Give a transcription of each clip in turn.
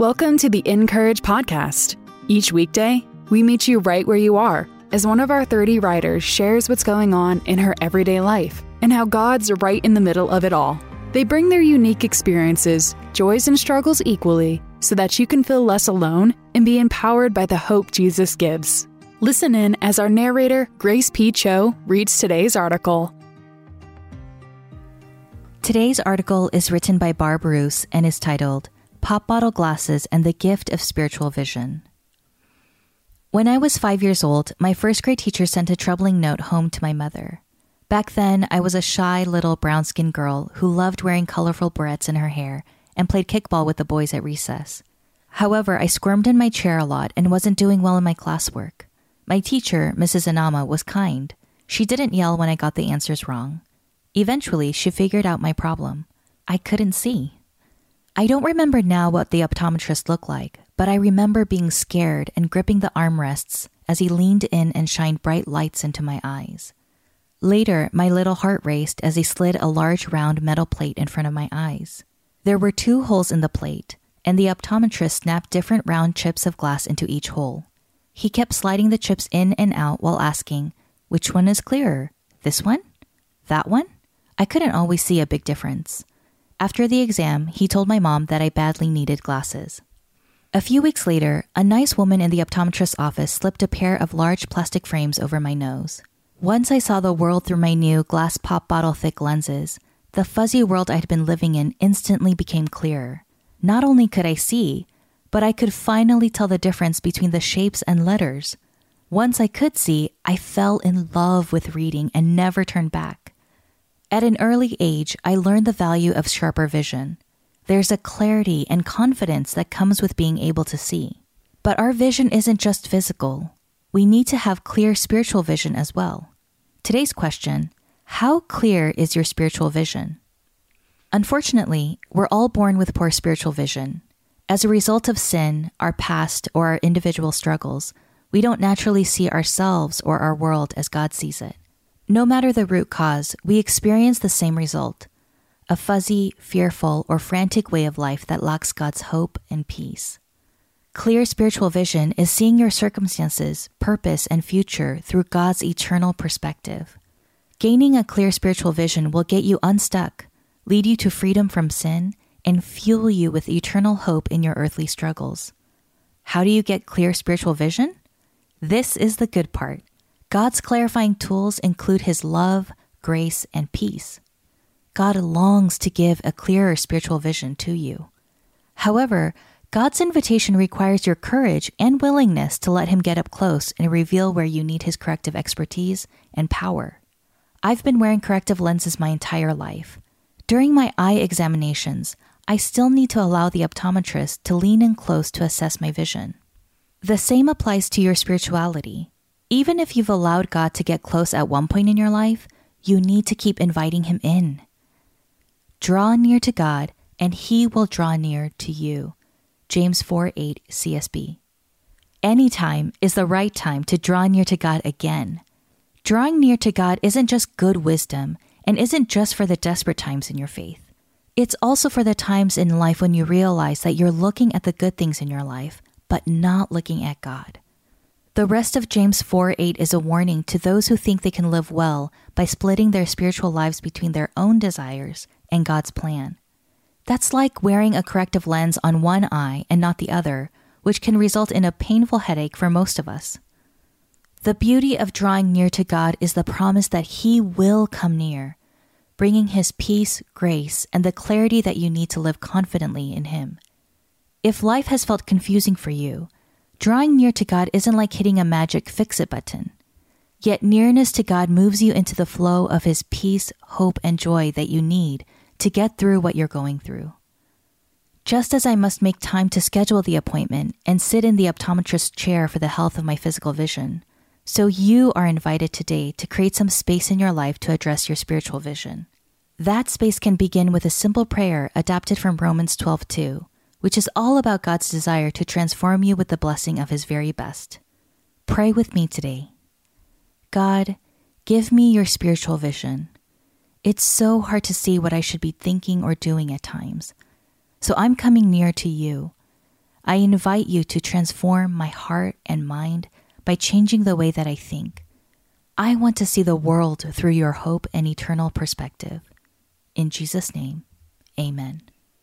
Welcome to the Encourage podcast. Each weekday, we meet you right where you are as one of our 30 writers shares what's going on in her everyday life and how God's right in the middle of it all. They bring their unique experiences, joys and struggles equally, so that you can feel less alone and be empowered by the hope Jesus gives. Listen in as our narrator, Grace P. Cho, reads today's article. Today's article is written by Barb Roos and is titled, Pop Bottle Glasses and the Gift of Spiritual Vision. When I was 5 years old, my first grade teacher sent a troubling note home to my mother. Back then, I was a shy little brown-skinned girl who loved wearing colorful barrettes in her hair and played kickball with the boys at recess. However, I squirmed in my chair a lot and wasn't doing well in my classwork. My teacher, Mrs. Anama, was kind. She didn't yell when I got the answers wrong. Eventually, she figured out my problem. I couldn't see. I don't remember now what the optometrist looked like, but I remember being scared and gripping the armrests as he leaned in and shined bright lights into my eyes. Later, my little heart raced as he slid a large round metal plate in front of my eyes. There were 2 holes in the plate, and the optometrist snapped different round chips of glass into each hole. He kept sliding the chips in and out while asking, "Which one is clearer? This one? That one?" I couldn't always see a big difference. After the exam, he told my mom that I badly needed glasses. A few weeks later, a nice woman in the optometrist's office slipped a pair of large plastic frames over my nose. Once I saw the world through my new glass pop bottle thick lenses, the fuzzy world I had been living in instantly became clearer. Not only could I see, but I could finally tell the difference between the shapes and letters. Once I could see, I fell in love with reading and never turned back. At an early age, I learned the value of sharper vision. There's a clarity and confidence that comes with being able to see. But our vision isn't just physical. We need to have clear spiritual vision as well. Today's question, how clear is your spiritual vision? Unfortunately, we're all born with poor spiritual vision. As a result of sin, our past, or our individual struggles, we don't naturally see ourselves or our world as God sees it. No matter the root cause, we experience the same result, a fuzzy, fearful, or frantic way of life that lacks God's hope and peace. Clear spiritual vision is seeing your circumstances, purpose, and future through God's eternal perspective. Gaining a clear spiritual vision will get you unstuck, lead you to freedom from sin, and fuel you with eternal hope in your earthly struggles. How do you get clear spiritual vision? This is the good part. God's clarifying tools include His love, grace, and peace. God longs to give a clearer spiritual vision to you. However, God's invitation requires your courage and willingness to let Him get up close and reveal where you need His corrective expertise and power. I've been wearing corrective lenses my entire life. During my eye examinations, I still need to allow the optometrist to lean in close to assess my vision. The same applies to your spirituality. Even if you've allowed God to get close at one point in your life, you need to keep inviting Him in. Draw near to God, and He will draw near to you. James 4:8 CSB. Any time is the right time to draw near to God again. Drawing near to God isn't just good wisdom and isn't just for the desperate times in your faith. It's also for the times in life when you realize that you're looking at the good things in your life, but not looking at God. The rest of James 4:8 is a warning to those who think they can live well by splitting their spiritual lives between their own desires and God's plan. That's like wearing a corrective lens on one eye and not the other, which can result in a painful headache for most of us. The beauty of drawing near to God is the promise that He will come near, bringing His peace, grace, and the clarity that you need to live confidently in Him. If life has felt confusing for you, drawing near to God isn't like hitting a magic fix-it button. Yet nearness to God moves you into the flow of His peace, hope, and joy that you need to get through what you're going through. Just as I must make time to schedule the appointment and sit in the optometrist's chair for the health of my physical vision, so you are invited today to create some space in your life to address your spiritual vision. That space can begin with a simple prayer adapted from Romans 12:2, which is all about God's desire to transform you with the blessing of His very best. Pray with me today. God, give me your spiritual vision. It's so hard to see what I should be thinking or doing at times. So I'm coming near to you. I invite you to transform my heart and mind by changing the way that I think. I want to see the world through your hope and eternal perspective. In Jesus' name, amen.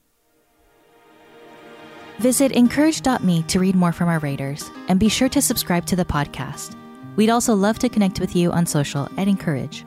Visit encourage.me to read more from our writers, and be sure to subscribe to the podcast. We'd also love to connect with you on social at Encourage.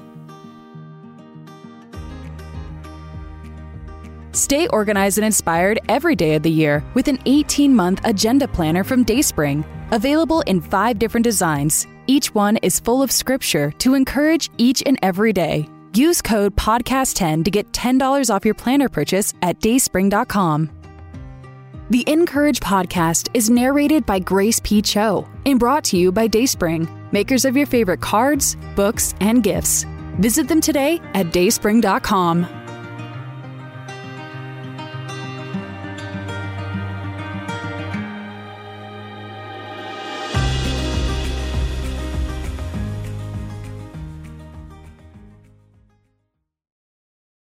Stay organized and inspired every day of the year with an 18-month agenda planner from Dayspring, available in 5 different designs. Each one is full of scripture to encourage each and every day. Use code PODCAST10 to get $10 off your planner purchase at dayspring.com. The Encourage podcast is narrated by Grace P. Cho and brought to you by Dayspring, makers of your favorite cards, books, and gifts. Visit them today at dayspring.com.